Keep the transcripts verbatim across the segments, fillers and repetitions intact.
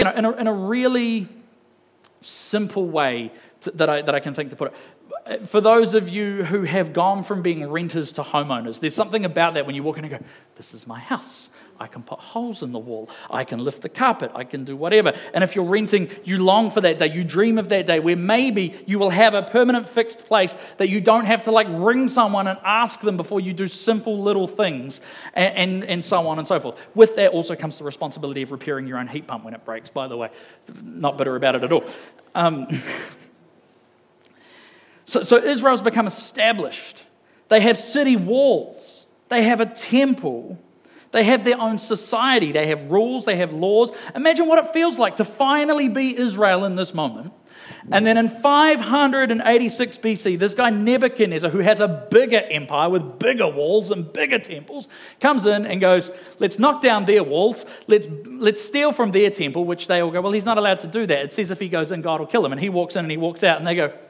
You know, in a, in a really simple way to, that I that I can think to put it. For those of you who have gone from being renters to homeowners, there's something about that when you walk in and go, this is my house. I can put holes in the wall. I can lift the carpet. I can do whatever. And if you're renting, you long for that day. You dream of that day where maybe you will have a permanent fixed place that you don't have to like ring someone and ask them before you do simple little things and, and, and so on and so forth. With that also comes the responsibility of repairing your own heat pump when it breaks, by the way. Not bitter about it at all. Um, so, so Israel's become established. They have city walls. They have a temple. They have their own society. They have rules. They have laws. Imagine what it feels like to finally be Israel in this moment. And then in five hundred eighty-six B C, this guy Nebuchadnezzar, who has a bigger empire with bigger walls and bigger temples, comes in and goes, let's knock down their walls. Let's, let's steal from their temple, which they all go, well, he's not allowed to do that. It says if he goes in, God will kill him. And he walks in and he walks out and they go,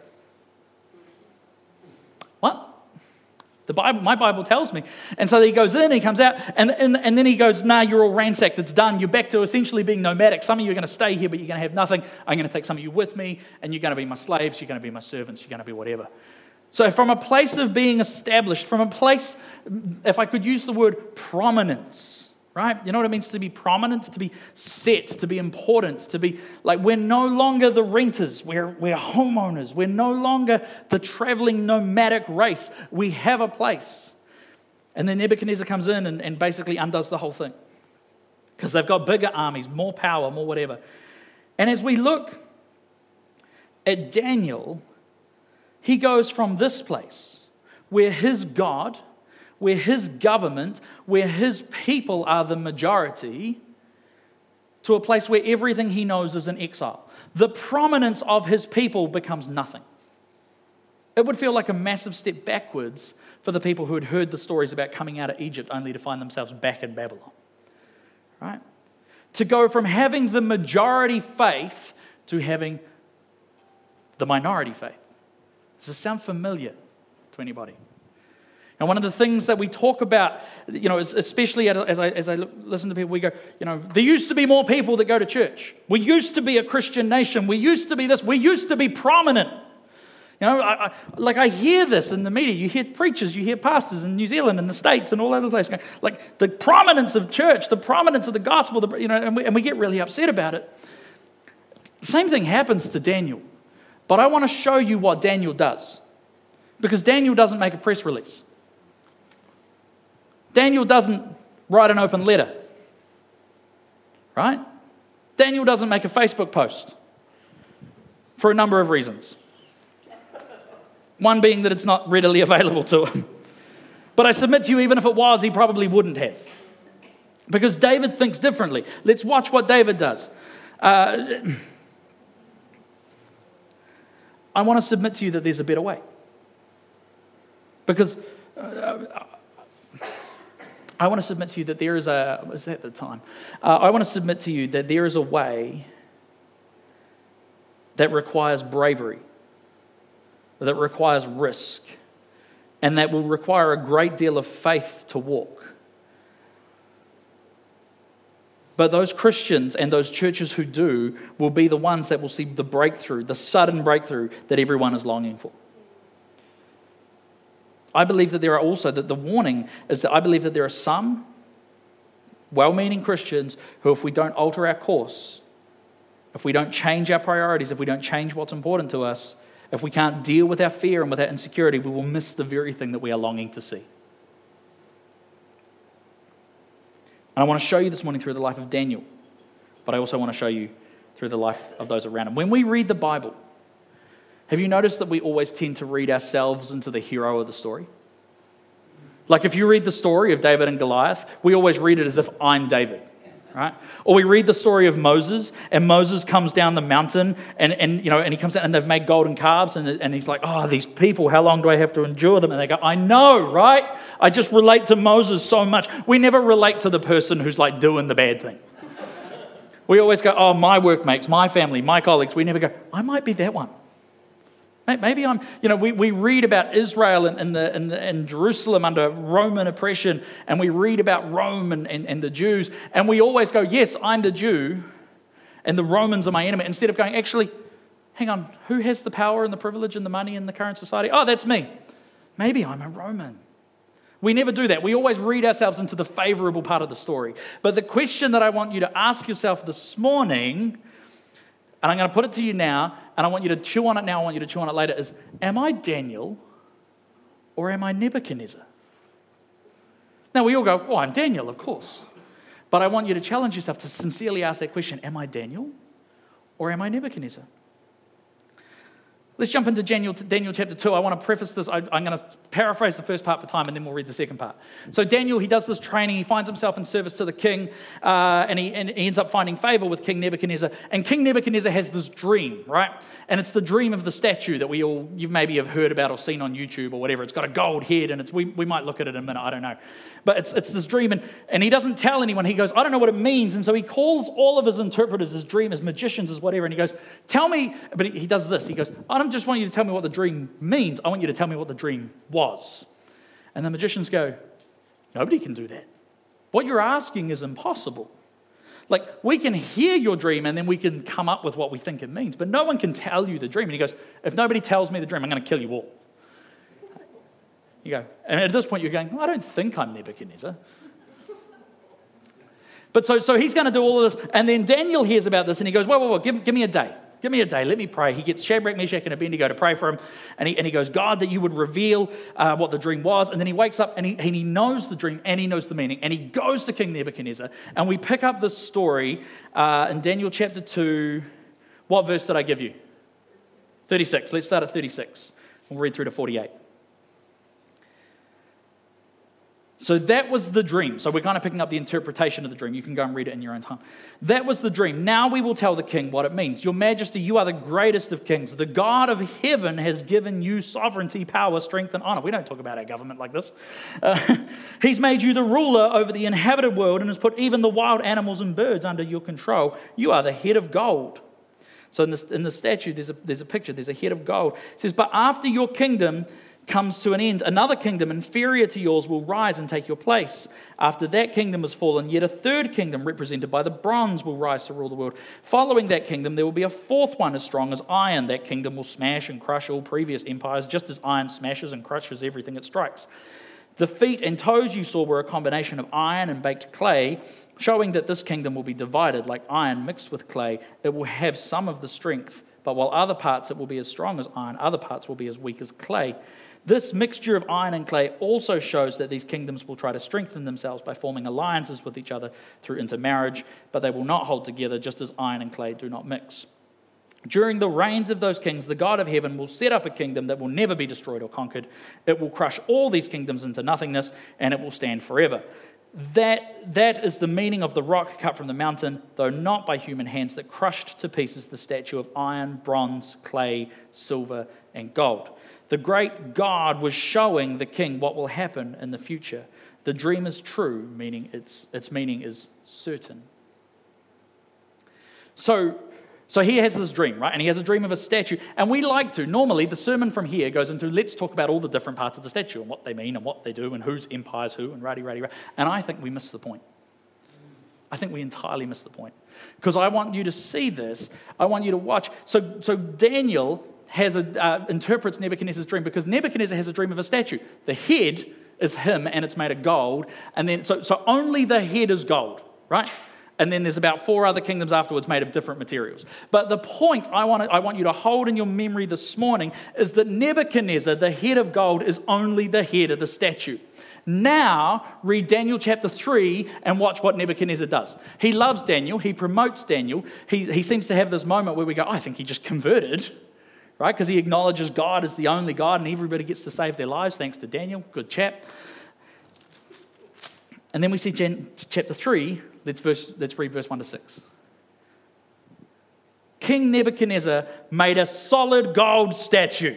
what? The Bible, my Bible tells me. And so he goes in, he comes out, and, and, and then he goes, nah, you're all ransacked, it's done. You're back to essentially being nomadic. Some of you are going to stay here, but you're going to have nothing. I'm going to take some of you with me, and you're going to be my slaves, you're going to be my servants, you're going to be whatever. So from a place of being established, from a place, if I could use the word prominence, right? You know what it means to be prominent, to be set, to be important, to be like we're no longer the renters, we're, we're homeowners, we're no longer the traveling nomadic race. We have a place. And then Nebuchadnezzar comes in and, and basically undoes the whole thing because they've got bigger armies, more power, more whatever. And as we look at Daniel, he goes from this place where his God, where his government, where his people are the majority, to a place where everything he knows is in exile. The prominence of his people becomes nothing. It would feel like a massive step backwards for the people who had heard the stories about coming out of Egypt only to find themselves back in Babylon. Right? To go from having the majority faith to having the minority faith. Does this sound familiar to anybody? And one of the things that we talk about, you know, especially as I, as I listen to people, we go, you know, there used to be more people that go to church. We used to be a Christian nation. We used to be this. We used to be prominent. You know, I, I, like I hear this in the media. You hear preachers, you hear pastors in New Zealand and the States and all over the place going, like the prominence of church, the prominence of the gospel, the, you know, and we, and we get really upset about it. Same thing happens to Daniel. But I want to show you what Daniel does. Because Daniel doesn't make a press release. Daniel doesn't write an open letter, right? Daniel doesn't make a Facebook post for a number of reasons. One being that it's not readily available to him. But I submit to you, even if it was, he probably wouldn't have. Because David thinks differently. Let's watch what David does. Uh, I want to submit to you that there's a better way. Because... Uh, I want to submit to you that there is a, was that the time? Uh, I want to submit to you that there is a way that requires bravery, that requires risk, and that will require a great deal of faith to walk. But those Christians and those churches who do will be the ones that will see the breakthrough, the sudden breakthrough that everyone is longing for. I believe that there are also, that the warning is that I believe that there are some well-meaning Christians who, if we don't alter our course, if we don't change our priorities, if we don't change what's important to us, if we can't deal with our fear and with our insecurity, we will miss the very thing that we are longing to see. And I want to show you this morning through the life of Daniel, but I also want to show you through the life of those around him. When we read the Bible, have you noticed that we always tend to read ourselves into the hero of the story? Like if you read the story of David and Goliath, we always read it as if I'm David, right? Or we read the story of Moses, and Moses comes down the mountain, and, and you know, and he comes down, and they've made golden calves, and, and he's like, oh, these people, how long do I have to endure them? And they go, I know, right? I just relate to Moses so much. We never relate to the person who's like doing the bad thing. We always go, oh, my workmates, my family, my colleagues. We never go, I might be that one. Maybe I'm, you know, we, we read about Israel and, and, the, and, the, and Jerusalem under Roman oppression, and we read about Rome and, and, and the Jews, and we always go, yes, I'm the Jew, and the Romans are my enemy, instead of going, actually, hang on, who has the power and the privilege and the money in the current society? Oh, that's me. Maybe I'm a Roman. We never do that. We always read ourselves into the favorable part of the story. But the question that I want you to ask yourself this morning, and I'm going to put it to you now, and I want you to chew on it now, I want you to chew on it later, is, am I Daniel or am I Nebuchadnezzar? Now we all go, well, I'm Daniel, of course. But I want you to challenge yourself to sincerely ask that question, am I Daniel or am I Nebuchadnezzar? Let's jump into Daniel, Daniel chapter two. I want to preface this. I, I'm going to paraphrase the first part for time, and then we'll read the second part. So Daniel, he does this training. He finds himself in service to the king, uh, and, he, and he ends up finding favor with King Nebuchadnezzar. And King Nebuchadnezzar has this dream, right? And it's the dream of the statue that we all, you maybe have heard about or seen on YouTube or whatever. It's got a gold head, and it's we, we might look at it in a minute. I don't know. But it's it's this dream, and, and he doesn't tell anyone. He goes, I don't know what it means. And so he calls all of his interpreters, his dream, his magicians, his whatever, and he goes, tell me, but he, he does this. He goes, I don't just want you to tell me what the dream means. I want you to tell me what the dream was. And the magicians go, nobody can do that. What you're asking is impossible. Like, we can hear your dream and then we can come up with what we think it means, but no one can tell you the dream. And he goes, if nobody tells me the dream, I'm going to kill you all. You go, and at this point you're going, well, I don't think I'm Nebuchadnezzar. But so, so he's going to do all of this, and then Daniel hears about this and he goes, whoa, whoa, whoa, give, give me a day. Give me a day, let me pray. He gets Shadrach, Meshach, and Abednego to pray for him. And he, and he goes, God, that you would reveal uh, what the dream was. And then he wakes up and he, and he knows the dream and he knows the meaning. And he goes to King Nebuchadnezzar. And we pick up this story uh, in Daniel chapter two. What verse did I give you? thirty-six. Let's start at thirty-six. We'll read through to forty-eight. So that was the dream. So we're kind of picking up the interpretation of the dream. You can go and read it in your own time. That was the dream. Now we will tell the king what it means. Your majesty, you are the greatest of kings. The God of heaven has given you sovereignty, power, strength, and honor. We don't talk about our government like this. Uh, he's made you the ruler over the inhabited world and has put even the wild animals and birds under your control. You are the head of gold. So in, this, in the statue, there's a, there's a picture. There's a head of gold. It says, but after your kingdom comes to an end, another kingdom inferior to yours will rise and take your place. After that kingdom has fallen, yet a third kingdom represented by the bronze will rise to rule the world. Following that kingdom, there will be a fourth one as strong as iron. That kingdom will smash and crush all previous empires, just as iron smashes and crushes everything it strikes. The feet and toes you saw were a combination of iron and baked clay, showing that this kingdom will be divided like iron mixed with clay. It will have some of the strength, but while other parts it will be as strong as iron, other parts will be as weak as clay. This mixture of iron and clay also shows that these kingdoms will try to strengthen themselves by forming alliances with each other through intermarriage, but they will not hold together, just as iron and clay do not mix. During the reigns of those kings, the God of heaven will set up a kingdom that will never be destroyed or conquered. It will crush all these kingdoms into nothingness, and it will stand forever. That, that is the meaning of the rock cut from the mountain, though not by human hands, that crushed to pieces the statue of iron, bronze, clay, silver, and gold. The great God was showing the king what will happen in the future. The dream is true, meaning its, its meaning is certain. So, so he has this dream, right? And he has a dream of a statue. And we like to, normally the sermon from here goes into, let's talk about all the different parts of the statue and what they mean and what they do and whose empire's who and rah-de, rah-de, rah. And I think we miss the point. I think we entirely miss the point. Because I want you to see this. I want you to watch. So, so Daniel has a, uh, interprets Nebuchadnezzar's dream because Nebuchadnezzar has a dream of a statue. The head is him and it's made of gold. And then, so, so only the head is gold, right? And then there's about four other kingdoms afterwards made of different materials. But the point I want, to, I want you to hold in your memory this morning is that Nebuchadnezzar, the head of gold, is only the head of the statue. Now, read Daniel chapter three and watch what Nebuchadnezzar does. He loves Daniel. He promotes Daniel. He, he seems to have this moment where we go, I think he just converted, right? Because he acknowledges God is the only God and everybody gets to save their lives thanks to Daniel. Good chap. And then we see Gen, chapter three. Let's, verse, let's read verse one to six. King Nebuchadnezzar made a solid gold statue,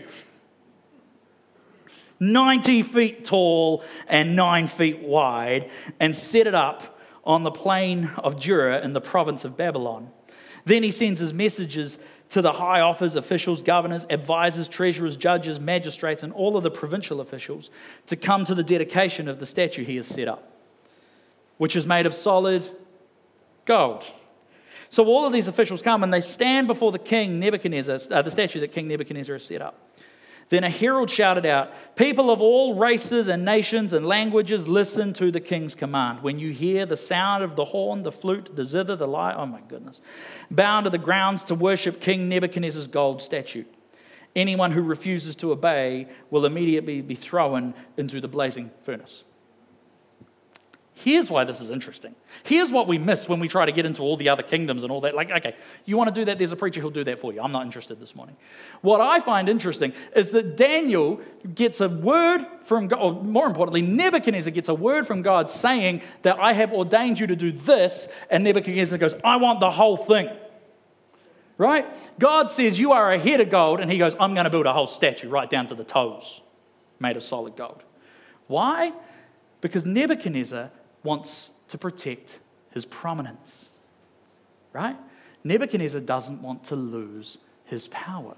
ninety feet tall and nine feet wide, and set it up on the plain of Dura in the province of Babylon. Then he sends his messages to the high officers, officials, governors, advisors, treasurers, judges, magistrates, and all of the provincial officials to come to the dedication of the statue he has set up, which is made of solid gold. So all of these officials come and they stand before the king Nebuchadnezzar, uh, the statue that King Nebuchadnezzar has set up. Then a herald shouted out, "People of all races and nations and languages, listen to the king's command. When you hear the sound of the horn, the flute, the zither, the lyre," oh my goodness, "bow to the grounds to worship King Nebuchadnezzar's gold statue. Anyone who refuses to obey will immediately be thrown into the blazing furnace." Here's why this is interesting. Here's what we miss when we try to get into all the other kingdoms and all that. Like, okay, you want to do that? There's a preacher who'll do that for you. I'm not interested this morning. What I find interesting is that Daniel gets a word from God, or more importantly, Nebuchadnezzar gets a word from God saying that I have ordained you to do this, and Nebuchadnezzar goes, "I want the whole thing." Right? God says, "You are a head of gold," and he goes, "I'm going to build a whole statue right down to the toes, made of solid gold." Why? Because Nebuchadnezzar wants to protect his prominence, right? Nebuchadnezzar doesn't want to lose his power.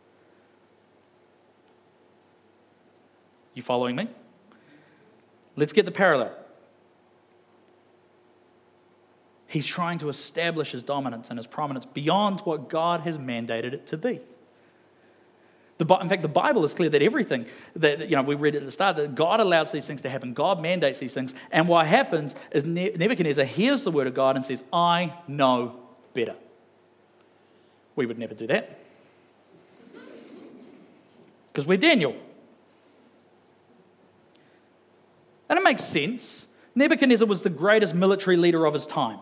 You following me? Let's get the parallel. He's trying to establish his dominance and his prominence beyond what God has mandated it to be. The, in fact, the Bible is clear that everything that, you know, we read at the start, that God allows these things to happen. God mandates these things. And what happens is Nebuchadnezzar hears the word of God and says, "I know better." We would never do that, because we're Daniel. And it makes sense. Nebuchadnezzar was the greatest military leader of his time.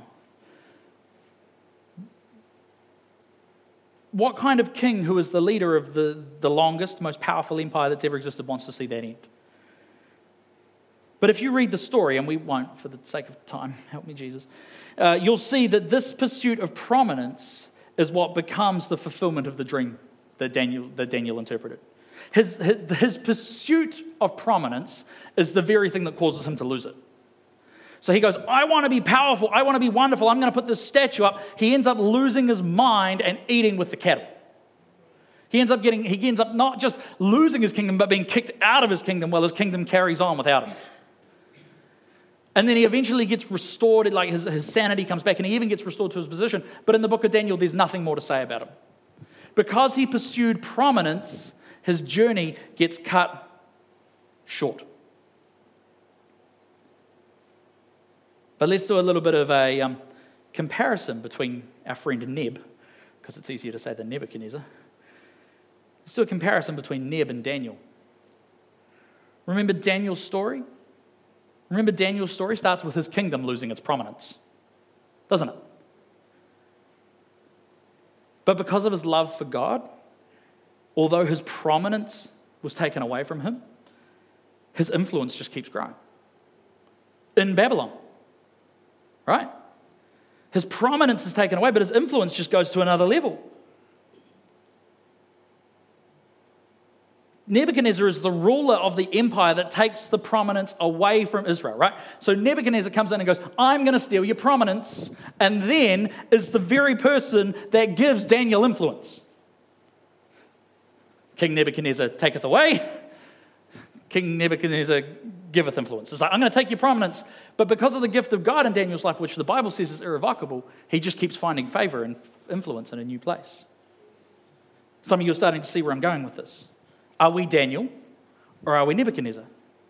What kind of king who is the leader of the, the longest, most powerful empire that's ever existed wants to see that end? But if you read the story, and we won't for the sake of time, help me Jesus, uh, you'll see that this pursuit of prominence is what becomes the fulfillment of the dream that Daniel, that Daniel interpreted. His, his, his pursuit of prominence is the very thing that causes him to lose it. So he goes, "I want to be powerful. I want to be wonderful. I'm going to put this statue up." He ends up losing his mind and eating with the cattle. He ends up getting, he ends up not just losing his kingdom, but being kicked out of his kingdom while his kingdom carries on without him. And then he eventually gets restored, like his, his sanity comes back, and he even gets restored to his position. But in the book of Daniel, there's nothing more to say about him. Because he pursued prominence, his journey gets cut short. But let's do a little bit of a um, comparison between our friend Neb, because it's easier to say than Nebuchadnezzar. Let's do a comparison between Neb and Daniel. Remember Daniel's story? Remember Daniel's story starts with his kingdom losing its prominence, doesn't it? But because of his love for God, although his prominence was taken away from him, his influence just keeps growing. In Babylon. Right? His prominence is taken away, but his influence just goes to another level. Nebuchadnezzar is the ruler of the empire that takes the prominence away from Israel, right? So Nebuchadnezzar comes in and goes, "I'm going to steal your prominence," and then is the very person that gives Daniel influence. King Nebuchadnezzar taketh away, King Nebuchadnezzar giveth influence. It's like, I'm going to take your prominence, but because of the gift of God in Daniel's life, which the Bible says is irrevocable, he just keeps finding favor and influence in a new place. Some of you are starting to see where I'm going with this. Are we Daniel or are we Nebuchadnezzar?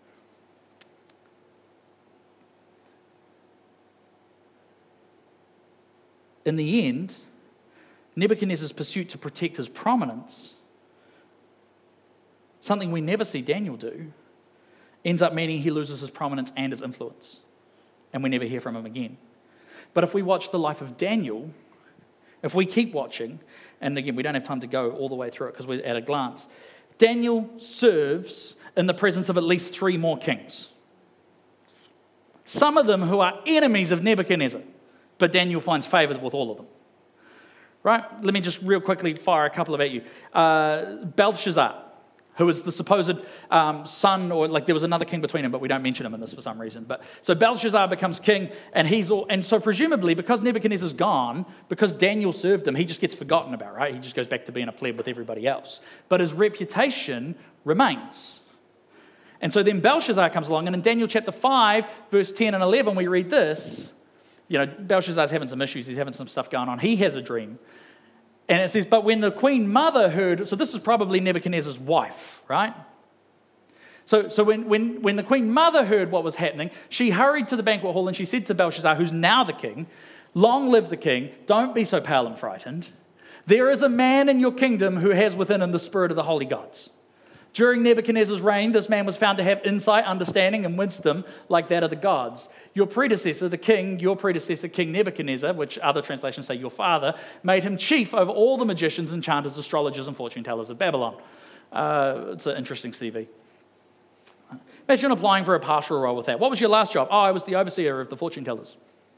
In the end, Nebuchadnezzar's pursuit to protect his prominence, something we never see Daniel do, ends up meaning he loses his prominence and his influence, and we never hear from him again. But if we watch the life of Daniel, if we keep watching, and again, we don't have time to go all the way through it because we're at a glance, Daniel serves in the presence of at least three more kings. Some of them who are enemies of Nebuchadnezzar, but Daniel finds favor with all of them. Right? Let me just real quickly fire a couple of at you. Uh, Belshazzar, who is the supposed um, son, or like there was another king between them, but we don't mention him in this for some reason. But so Belshazzar becomes king, and he's all, and so presumably because Nebuchadnezzar's gone, because Daniel served him, he just gets forgotten about, right? He just goes back to being a pleb with everybody else. But his reputation remains. And so then Belshazzar comes along, and in Daniel chapter five, verse ten and eleven, we read this. you know, Belshazzar's having some issues. He's having some stuff going on. He has a dream. And it says, but when the queen mother heard, so this is probably Nebuchadnezzar's wife, right? So, so when, when, when the queen mother heard what was happening, she hurried to the banquet hall and she said to Belshazzar, who's now the king, long live the king, don't be so pale and frightened. There is a man in your kingdom who has within him the spirit of the holy gods. During Nebuchadnezzar's reign, this man was found to have insight, understanding, and wisdom like that of the gods. Your predecessor, the king, your predecessor, King Nebuchadnezzar, which other translations say your father, made him chief over all the magicians, enchanters, astrologers, and fortune tellers of Babylon. Uh, it's an interesting C V. Imagine applying for a pastoral role with that. What was your last job? Oh, I was the overseer of the fortune tellers.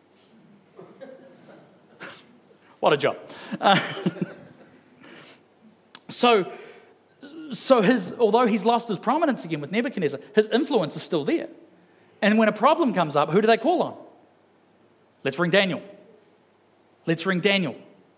What a job. Uh, so... So his, although he's lost his prominence again with Nebuchadnezzar, his influence is still there. And when a problem comes up, who do they call on? Let's ring Daniel. Let's ring Daniel.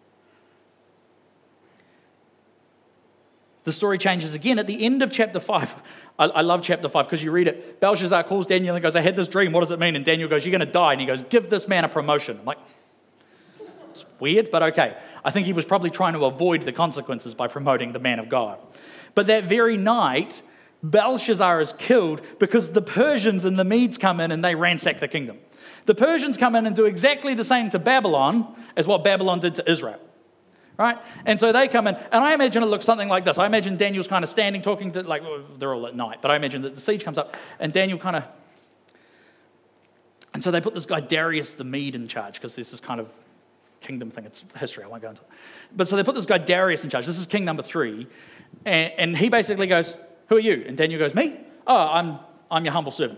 The story changes again at the end of chapter five. I, I love chapter five because you read it. Belshazzar calls Daniel and goes, I had this dream. What does it mean? And Daniel goes, you're going to die. And he goes, give this man a promotion. I'm like, it's weird, but okay. I think he was probably trying to avoid the consequences by promoting the man of God. But that very night, Belshazzar is killed because the Persians and the Medes come in and they ransack the kingdom. The Persians come in and do exactly the same to Babylon as what Babylon did to Israel. Right? And so they come in, and I imagine it looks something like this. I imagine Daniel's kind of standing, talking to, like, well, they're all at night, but I imagine that the siege comes up, and Daniel kind of, and so they put this guy Darius the Mede in charge, because there's this kind of kingdom thing. It's history, I won't go into it. But so they put this guy Darius in charge. This is king number three. And, and he basically goes, who are you? And Daniel goes, me? Oh, I'm I'm your humble servant.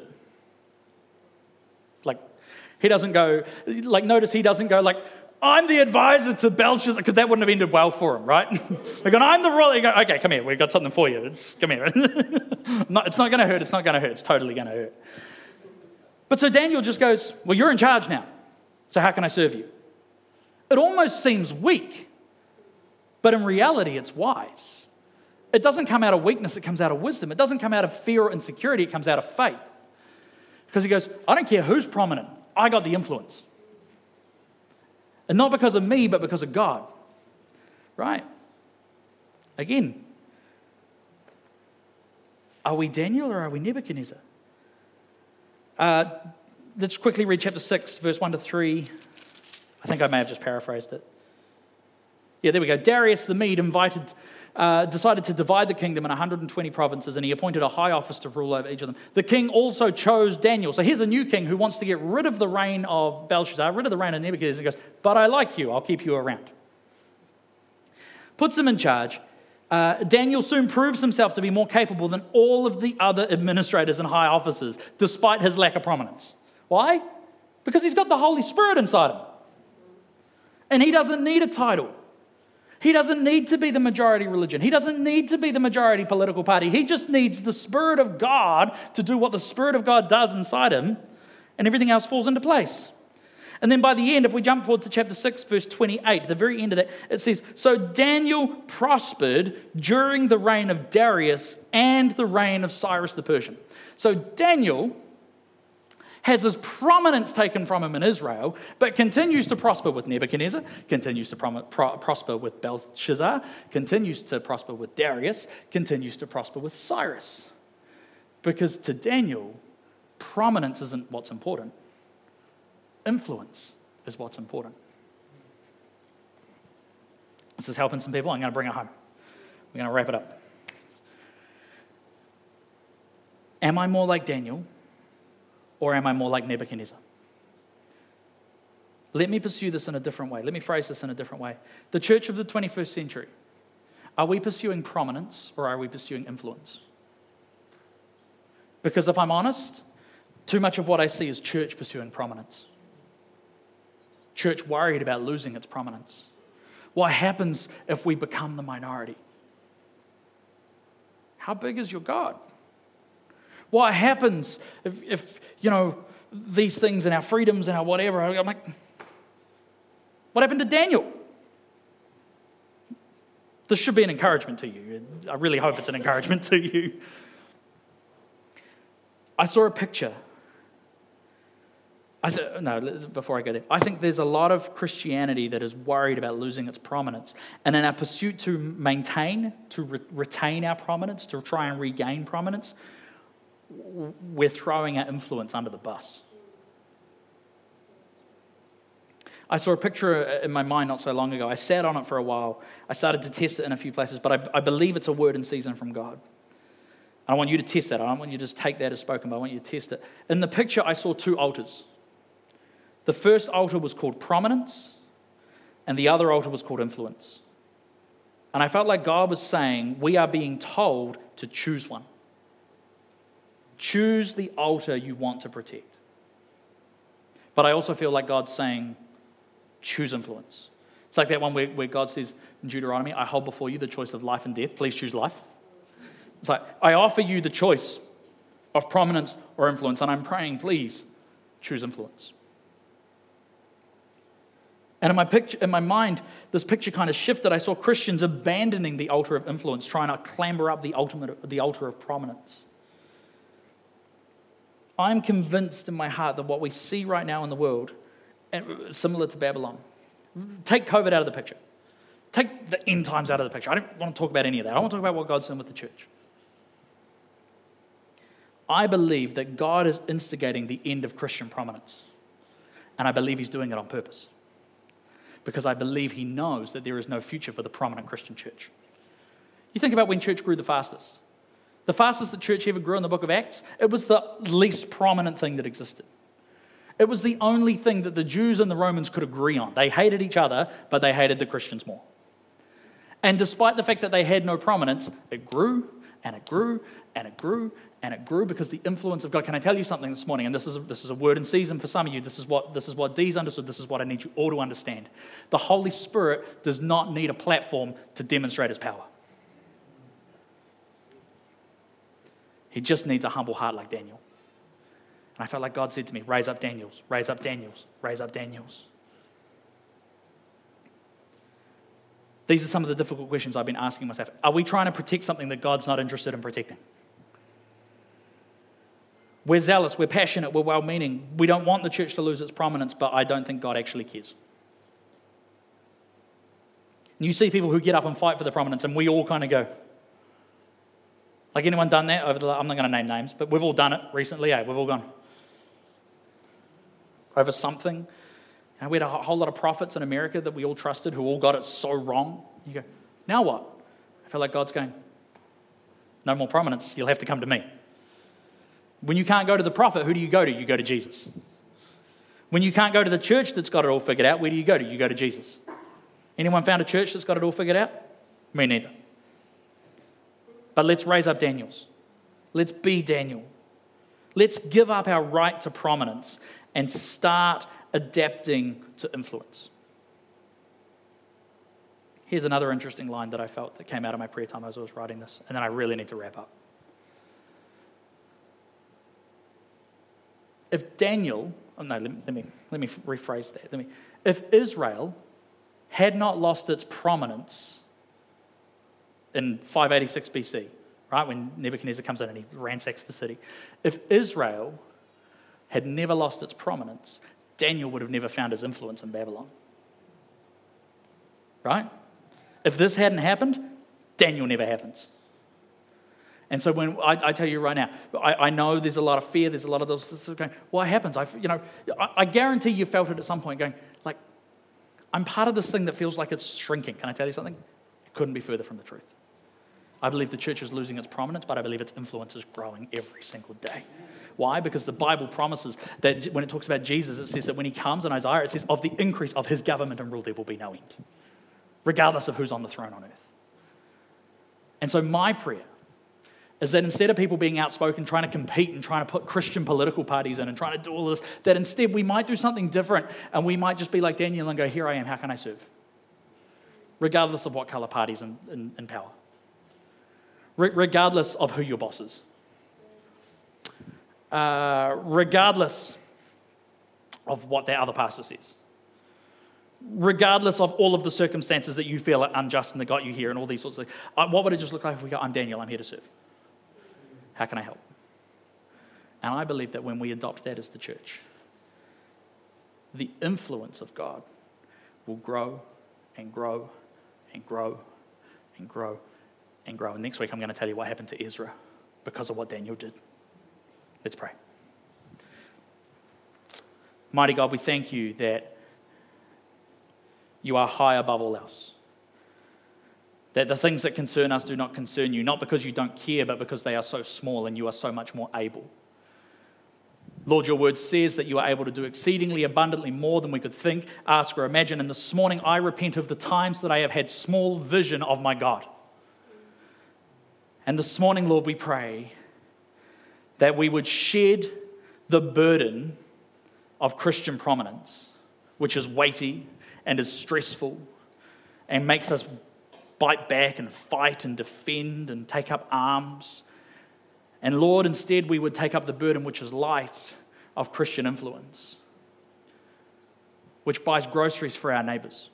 Like, he doesn't go, like, notice he doesn't go like, I'm the advisor to Belshazzar, because that wouldn't have ended well for him, right? They're going, I'm the royal. You go, okay, come here, we've got something for you. It's, come here. no, it's not going to hurt, it's not going to hurt, it's totally going to hurt. But so Daniel just goes, well, you're in charge now, so how can I serve you? It almost seems weak, but in reality, it's wise. It doesn't come out of weakness, it comes out of wisdom. It doesn't come out of fear or insecurity, it comes out of faith. Because he goes, I don't care who's prominent, I got the influence. And not because of me, but because of God. Right? Again, are we Daniel or are we Nebuchadnezzar? Uh, let's quickly read chapter six, verse one to three. I think I may have just paraphrased it. Yeah, there we go. Darius the Mede invited, uh, decided to divide the kingdom in one hundred twenty provinces, and he appointed a high office to rule over each of them. The king also chose Daniel. So here's a new king who wants to get rid of the reign of Belshazzar, rid of the reign of Nebuchadnezzar. He goes, but I like you, I'll keep you around. Puts him in charge. Uh, Daniel soon proves himself to be more capable than all of the other administrators and high officers, despite his lack of prominence. Why? Because he's got the Holy Spirit inside him. And he doesn't need a title. He doesn't need to be the majority religion. He doesn't need to be the majority political party. He just needs the Spirit of God to do what the Spirit of God does inside him, and everything else falls into place. And then by the end, if we jump forward to chapter six, verse twenty-eight, the very end of that, it says, so Daniel prospered during the reign of Darius and the reign of Cyrus the Persian. So Daniel has his prominence taken from him in Israel, but continues to prosper with Nebuchadnezzar, continues to prom- pro- prosper with Belshazzar, continues to prosper with Darius, continues to prosper with Cyrus. Because to Daniel, prominence isn't what's important. Influence is what's important. This is helping some people. I'm going to bring it home. We're going to wrap it up. Am I more like Daniel? Or am I more like Nebuchadnezzar? Let me pursue this in a different way. Let me phrase this in a different way. The church of the twenty-first century, are we pursuing prominence or are we pursuing influence? Because if I'm honest, too much of what I see is church pursuing prominence. Church worried about losing its prominence. What happens if we become the minority? How big is your God? What happens if, if, you know, these things and our freedoms and our whatever, I'm like, what happened to Daniel? This should be an encouragement to you. I really hope it's an encouragement to you. I saw a picture. I th- no, before I go there, I think there's a lot of Christianity that is worried about losing its prominence. And in our pursuit to maintain, to re- retain our prominence, to try and regain prominence, we're throwing our influence under the bus. I saw a picture in my mind not so long ago. I sat on it for a while. I started to test it in a few places, but I, I believe it's a word in season from God. I want you to test that. I don't want you to just take that as spoken, but I want you to test it. In the picture, I saw two altars. The first altar was called prominence, and the other altar was called influence. And I felt like God was saying, we are being told to choose one. Choose the altar you want to protect. But I also feel like God's saying, choose influence. It's like that one where, where God says in Deuteronomy, I hold before you the choice of life and death. Please choose life. It's like, I offer you the choice of prominence or influence, and I'm praying, please choose influence. And in my picture, in my mind, this picture kind of shifted. I saw Christians abandoning the altar of influence, trying to clamber up the ultimate, the altar of prominence. I'm convinced in my heart that what we see right now in the world, similar to Babylon, take COVID out of the picture. Take the end times out of the picture. I don't want to talk about any of that. I want to talk about what God's doing with the church. I believe that God is instigating the end of Christian prominence. And I believe he's doing it on purpose. Because I believe he knows that there is no future for the prominent Christian church. You think about when church grew the fastest. The fastest the church ever grew in the book of Acts, it was the least prominent thing that existed. It was the only thing that the Jews and the Romans could agree on. They hated each other, but they hated the Christians more. And despite the fact that they had no prominence, it grew and it grew and it grew and it grew because the influence of God. Can I tell you something this morning? And this is a, this is a word in season for some of you. This is what this is what Dee's understood. This is what I need you all to understand. The Holy Spirit does not need a platform to demonstrate his power. He just needs a humble heart like Daniel. And I felt like God said to me, raise up Daniels, raise up Daniels, raise up Daniels. These are some of the difficult questions I've been asking myself. Are we trying to protect something that God's not interested in protecting? We're zealous, we're passionate, we're well-meaning. We don't want the church to lose its prominence, but I don't think God actually cares. And you see people who get up and fight for the prominence, and we all kind of go, like anyone done that over the, I'm not going to name names, but we've all done it recently, eh? We've all gone over something. And we had a whole lot of prophets in America that we all trusted who all got it so wrong. You go, now what? I feel like God's going, no more prominence, you'll have to come to me. When you can't go to the prophet, who do you go to? You go to Jesus. When you can't go to the church that's got it all figured out, where do you go to? You go to Jesus. Anyone found a church that's got it all figured out? Me neither. But let's raise up Daniels. Let's be Daniel. Let's give up our right to prominence and start adapting to influence. Here's another interesting line that I felt that came out of my prayer time as I was writing this, and then I really need to wrap up. If Daniel, oh no, let me, let me, let me rephrase that. Let me, if Israel had not lost its prominence in five eighty-six B C, right, when Nebuchadnezzar comes in and he ransacks the city, if Israel had never lost its prominence, Daniel would have never found his influence in Babylon. Right? If this hadn't happened, Daniel never happens. And so when I, I tell you right now, I, I know there's a lot of fear, there's a lot of those this going, what happens? I, you know, I, I guarantee you felt it at some point going, like, I'm part of this thing that feels like it's shrinking. Can I tell you something? It couldn't be further from the truth. I believe the church is losing its prominence, but I believe its influence is growing every single day. Why? Because the Bible promises that when it talks about Jesus, it says that when he comes in Isaiah, it says of the increase of his government and rule, there will be no end, regardless of who's on the throne on earth. And so my prayer is that instead of people being outspoken, trying to compete and trying to put Christian political parties in and trying to do all this, that instead we might do something different and we might just be like Daniel and go, here I am, how can I serve? Regardless of what color party's in, in, in power. Re- regardless of who your boss is. Uh, regardless of what that other pastor says. Regardless of all of the circumstances that you feel are unjust and that got you here and all these sorts of things. Uh, what would it just look like if we go, I'm Daniel, I'm here to serve? How can I help? And I believe that when we adopt that as the church, the influence of God will grow and grow and grow and grow and grow. And next week I'm going to tell you what happened to Ezra because of what Daniel did. Let's pray. Mighty God, we thank you that you are high above all else. That the things that concern us do not concern you, not because you don't care, but because they are so small and you are so much more able. Lord, your word says that you are able to do exceedingly abundantly more than we could think, ask, or imagine. And this morning I repent of the times that I have had small vision of my God. And this morning, Lord, we pray that we would shed the burden of Christian prominence, which is weighty and is stressful and makes us bite back and fight and defend and take up arms. And Lord, instead we would take up the burden which is light of Christian influence, which buys groceries for our neighbours,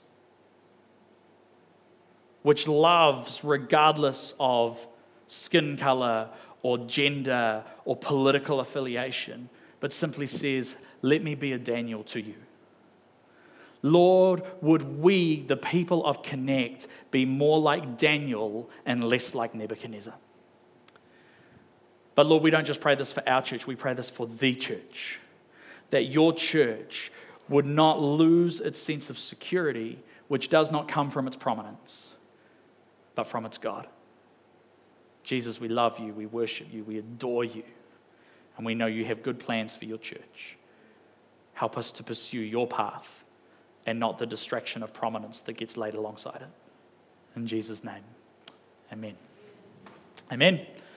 which loves regardless of skin colour or gender or political affiliation, but simply says, let me be a Daniel to you. Lord, would we, the people of Connect, be more like Daniel and less like Nebuchadnezzar? But Lord, we don't just pray this for our church, we pray this for the church. That your church would not lose its sense of security, which does not come from its prominence, but from its God. Jesus, we love you, we worship you, we adore you, and we know you have good plans for your church. Help us to pursue your path and not the distraction of prominence that gets laid alongside it. In Jesus' name, amen. Amen.